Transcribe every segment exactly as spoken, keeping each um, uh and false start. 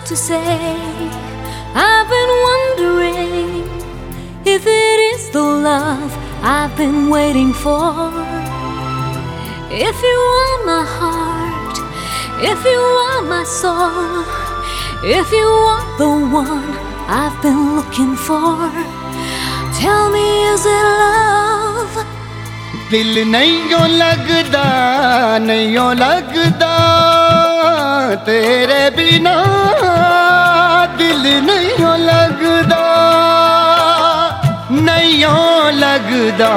to say, I've been wondering if it is the love I've been waiting for. If you are my heart, if you are my soul, if you are the one I've been looking for, tell me, is it love? दिल नहीं यो लगदा, नहीं यो लगदा तेरे बिना, दिल नहीं यो लगदा, नहीं यो लगदा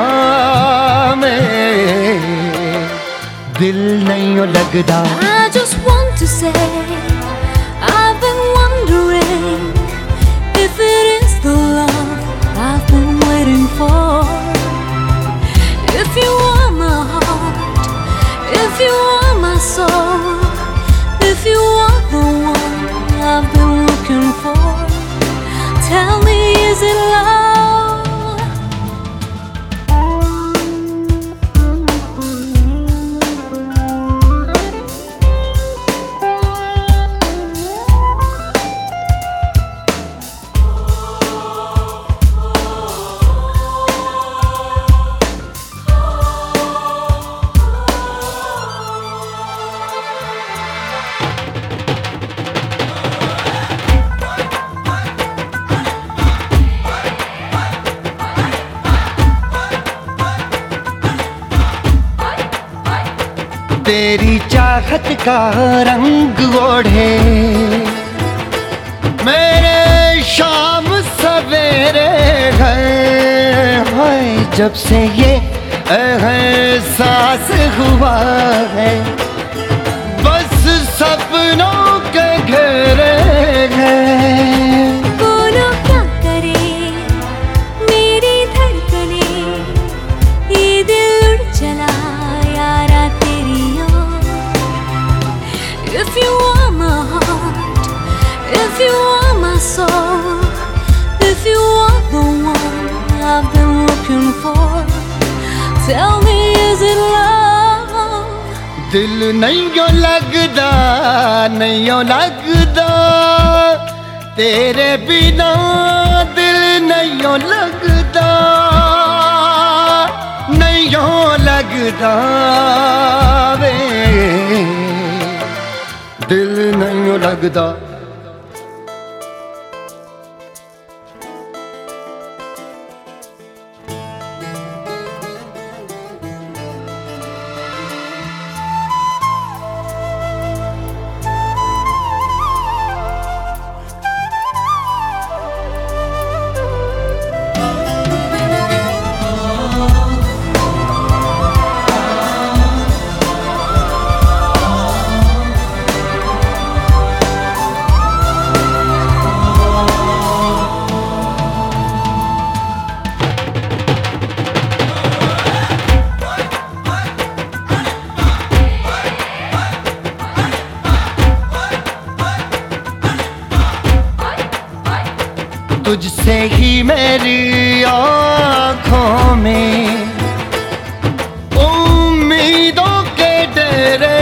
मैं, दिल नहीं यो लगदा. I just want to say, I've been wondering if it is the love I've been waiting for. If you are my heart, if you are my soul, if you are the one I've been looking for, tell me, is it love? तेरी चाहत का रंग ओढ़े मेरे शाम सवेरे गए हैं, जब से ये एहसास हुआ है बस सपनों के घेरे हैं. बोलो क्या करे मेरी धड़कने, ये दिल उड़ चला यारा तेरी ओर. If you are my heart, if you are my soul, if you are the one I've been looking for, tell me, is it love? दिल नहीं यो लगदा, नहीं यो लगदा तेरे बिना, दिल नहीं यो लगदा, नहीं यो लगदा वे, दिल नहीं यो लगदा. तुझसे ही मेरी आँखों में उम्मीदों के डेरे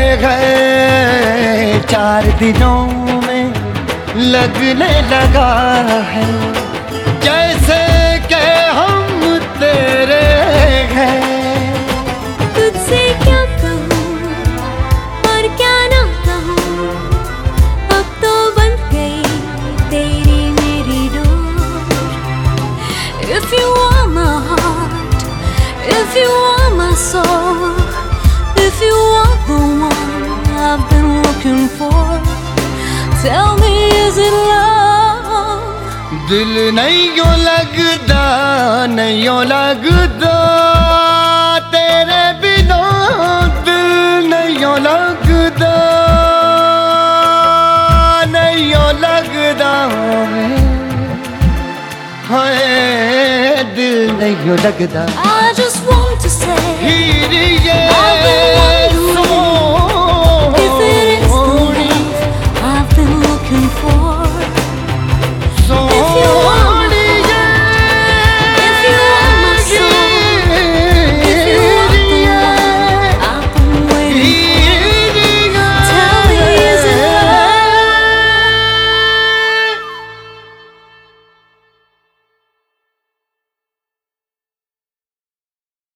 गए, चार दिनों में लगने लगा है जैसे कि हम तेरे हैं. तुझसे क्या कहूँ और क्या ना कहूँ, अब तो बन गई तेरी मेरी डोर. If you are my heart, if you are my soul, if you are the one I've been looking for, tell me, is it love? दिल नहीं यो लगदा, नहीं यो लगदा तेरे बिना, दिल नहीं यो लगदा, नहीं यो लगदा हाय, दिल नहीं यो लगदा. I just want to say, हीरी ये